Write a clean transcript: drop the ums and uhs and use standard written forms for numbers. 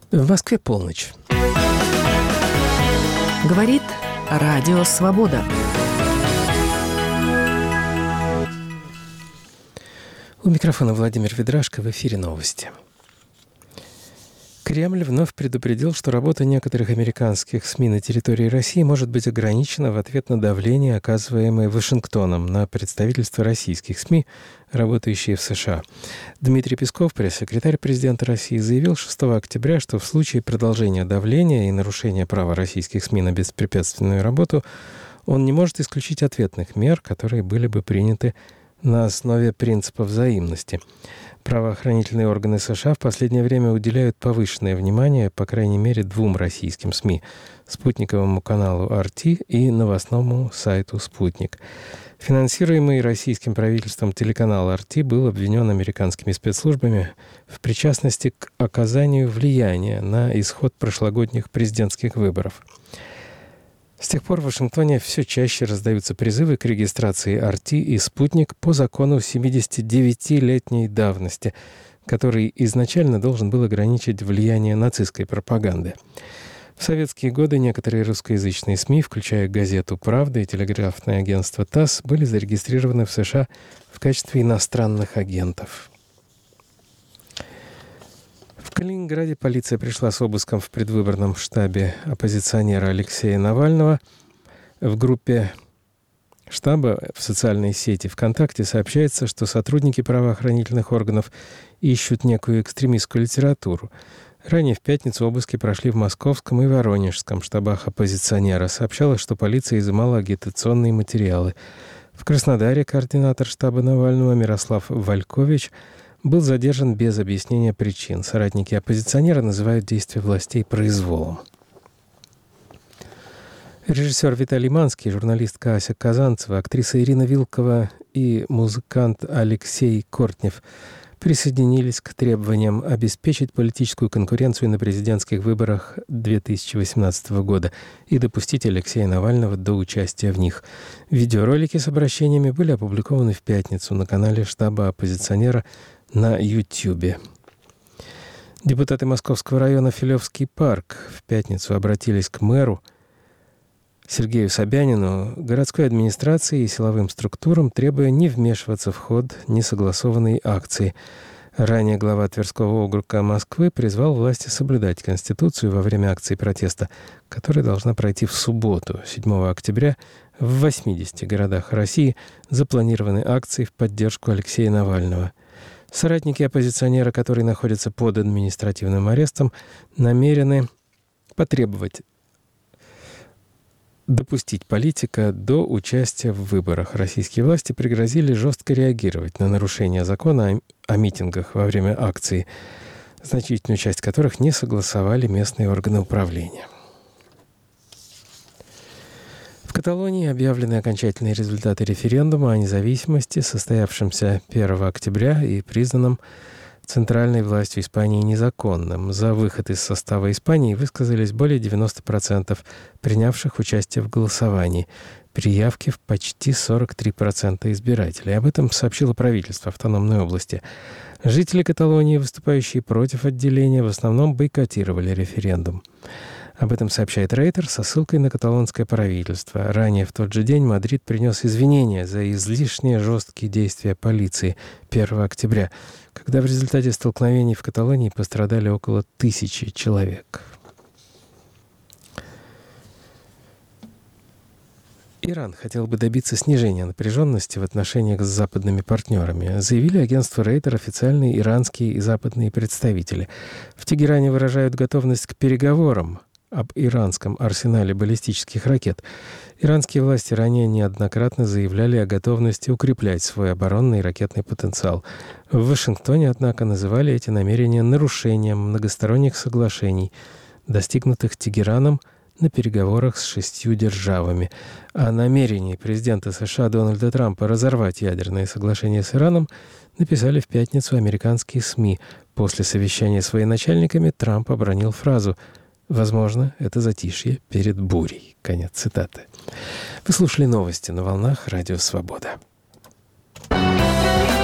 В Москве полночь. Говорит Радио Свобода. У микрофона Владимир Ведрашко, в эфире новости. Кремль вновь предупредил, что работа некоторых американских СМИ на территории России может быть ограничена в ответ на давление, оказываемое Вашингтоном на представительства российских СМИ, работающие в США. Дмитрий Песков, пресс-секретарь президента России, заявил 6 октября, что в случае продолжения давления и нарушения права российских СМИ на беспрепятственную работу он не может исключить ответных мер, которые были бы приняты на основе принципа взаимности. Правоохранительные органы США в последнее время уделяют повышенное внимание, по крайней мере, двум российским СМИ – спутниковому каналу RT и новостному сайту «Спутник». Финансируемый российским правительством телеканал RT был обвинен американскими спецслужбами в причастности к оказанию влияния на исход прошлогодних президентских выборов. С тех пор в Вашингтоне все чаще раздаются призывы к регистрации RT и «Спутник» по закону 79-летней давности, который изначально должен был ограничить влияние нацистской пропаганды. В советские годы некоторые русскоязычные СМИ, включая газету «Правда» и телеграфное агентство ТАСС, были зарегистрированы в США в качестве иностранных агентов. В Калининграде полиция пришла с обыском в предвыборном штабе оппозиционера Алексея Навального. В группе штаба в социальной сети ВКонтакте сообщается, что сотрудники правоохранительных органов ищут некую экстремистскую литературу. Ранее в пятницу обыски прошли в Московском и Воронежском штабах оппозиционера. Сообщалось, что полиция изымала агитационные материалы. В Краснодаре координатор штаба Навального Мирослав Валькович был задержан без объяснения причин. Соратники оппозиционера называют действия властей произволом. Режиссер Виталий Манский, журналистка Ася Казанцева, актриса Ирина Вилкова и музыкант Алексей Кортнев присоединились к требованиям обеспечить политическую конкуренцию на президентских выборах 2018 года и допустить Алексея Навального до участия в них. Видеоролики с обращениями были опубликованы в пятницу на канале штаба оппозиционера на YouTube. Депутаты Московского района Филевский парк в пятницу обратились к мэру Сергею Собянину, городской администрации и силовым структурам, требуя не вмешиваться в ход несогласованной акции. Ранее глава Тверского округа Москвы призвал власти соблюдать Конституцию во время акции протеста, которая должна пройти в субботу, 7 октября, в 80 городах России. Запланированы акции в поддержку Алексея Навального. Соратники оппозиционера, который находится под административным арестом, намерены потребовать допустить политика до участия в выборах. Российские власти пригрозили жестко реагировать на нарушение закона о митингах во время акции, значительную часть которых не согласовали местные органы управления. В Каталонии объявлены окончательные результаты референдума о независимости, состоявшемся 1 октября и признанном центральной властью Испании незаконным. За выход из состава Испании высказались более 90% принявших участие в голосовании. При явке в почти 43% избирателей. Об этом сообщило правительство автономной области. Жители Каталонии, выступающие против отделения, в основном бойкотировали референдум. Об этом сообщает Рейтер со ссылкой на каталонское правительство. Ранее в тот же день Мадрид принес извинения за излишне жесткие действия полиции 1 октября, когда в результате столкновений в Каталонии пострадали около 1000 человек. Иран хотел бы добиться снижения напряженности в отношениях с западными партнерами, заявили агентству Рейтер официальные иранские и западные представители. В Тегеране выражают готовность к переговорам об иранском арсенале баллистических ракет. Иранские власти ранее неоднократно заявляли о готовности укреплять свой оборонный и ракетный потенциал. В Вашингтоне, однако, называли эти намерения нарушением многосторонних соглашений, достигнутых Тегераном на переговорах с 6 державами. О намерении президента США Дональда Трампа разорвать ядерное соглашение с Ираном написали в пятницу американские СМИ. После совещания с военачальниками Трамп обронил фразу «Возможно, это затишье перед бурей». Конец цитаты. Вы слушали новости на волнах Радио Свобода.